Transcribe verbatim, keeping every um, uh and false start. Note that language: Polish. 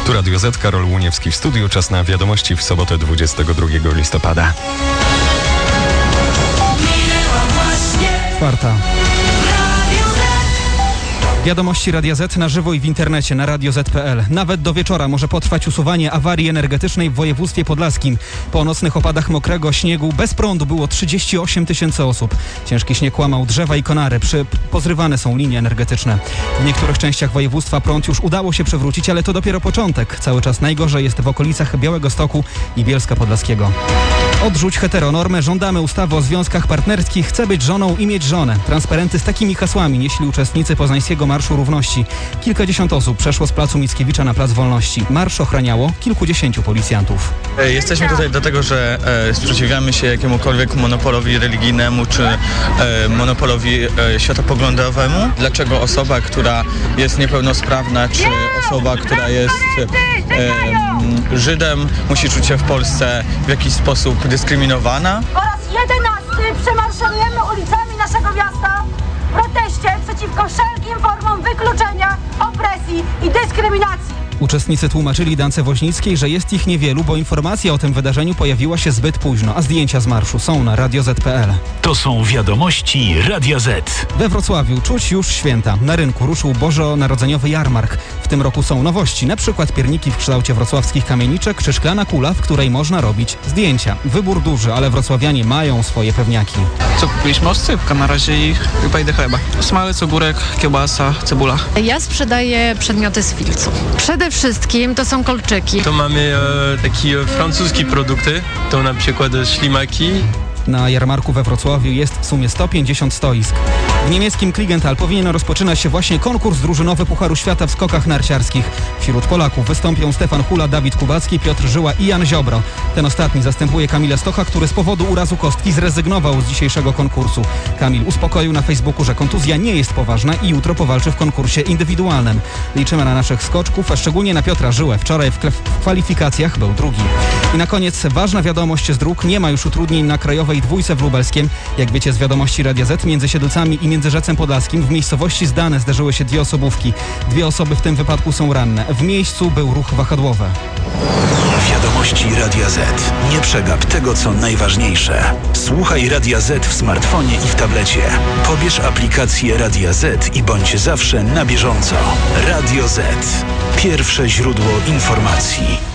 Tu Radio Z, Karol Łuniewski w studiu. Czas na wiadomości w sobotę dwudziestego drugiego listopada. Czwarta. Wiadomości Radia Z na żywo i w internecie na radio zet kropka pe el. Nawet do wieczora może potrwać usuwanie awarii energetycznej w województwie podlaskim. Po nocnych opadach mokrego śniegu bez prądu było trzydzieści osiem tysięcy osób. Ciężki śnieg łamał drzewa i konary. Przy... Pozrywane są linie energetyczne. W niektórych częściach województwa prąd już udało się przywrócić, ale to dopiero początek. Cały czas najgorzej jest w okolicach Białegostoku i Bielska Podlaskiego. Odrzuć heteronormę, żądamy ustawy o związkach partnerskich, chcę być żoną i mieć żonę. Transparenty z takimi hasłami nieśli uczestnicy poznańskiego Marszu Równości. Kilkadziesiąt osób przeszło z placu Mickiewicza na Plac Wolności. Marsz ochraniało kilkudziesięciu policjantów. Jesteśmy tutaj dlatego, że e, sprzeciwiamy się jakiemukolwiek monopolowi religijnemu czy e, monopolowi e, światopoglądowemu. Dlaczego osoba, która jest niepełnosprawna, czy osoba, która jest e, Żydem, musi czuć się w Polsce w jakiś sposób dyskryminowana? Po raz jedenasty przemarszujemy ulicami naszego miasta w proteście przeciwko wszelkim formom wykluczenia, opresji i dyskryminacji. Uczestnicy tłumaczyli Dance Woźnickiej, że jest ich niewielu, bo informacja o tym wydarzeniu pojawiła się zbyt późno, a zdjęcia z marszu są na radio zet kropka pe el. To są wiadomości Radia Z. We Wrocławiu czuć już święta. Na rynku ruszył bożonarodzeniowy jarmark. W tym roku są nowości, na przykład pierniki w kształcie wrocławskich kamieniczek czy szklana kula, w której można robić zdjęcia. Wybór duży, ale wrocławianie mają swoje pewniaki. Co kupiliśmy? Oscypka na razie i chyba idę chleba. Smalec, ogórek, kiełbasa, cebula. Ja sprzedaję przedmioty z filcu. Przede wszystkim to są kolczyki. To mamy e, takie francuskie produkty, to na przykład ślimaki. Na jarmarku we Wrocławiu jest w sumie sto pięćdziesiąt stoisk. W niemieckim Klingenthal powinien rozpoczynać się właśnie konkurs drużynowy Pucharu Świata w skokach narciarskich. Wśród Polaków wystąpią Stefan Hula, Dawid Kubacki, Piotr Żyła i Jan Ziobro. Ten ostatni zastępuje Kamila Stocha, który z powodu urazu kostki zrezygnował z dzisiejszego konkursu. Kamil uspokoił na Facebooku, że kontuzja nie jest poważna i jutro powalczy w konkursie indywidualnym. Liczymy na naszych skoczków, a szczególnie na Piotra Żyłę. Wczoraj w, w kwalifikacjach był drugi. I na koniec ważna wiadomość z dróg. Nie ma już utrudnień na krajowej dwójce w Lubelskiem. Jak wiecie z wiadomości Radia Z, między Siedlcami i Międzyrzecem Podlaskim w miejscowości Zdane zderzyły się dwie osobówki. Dwie osoby w tym wypadku są ranne. W miejscu był ruch wahadłowy. Wiadomości Radia Z. Nie przegap tego, co najważniejsze. Słuchaj Radia Z w smartfonie i w tablecie. Pobierz aplikację Radia Z i bądź zawsze na bieżąco. Radio Z. Pierwsze źródło informacji.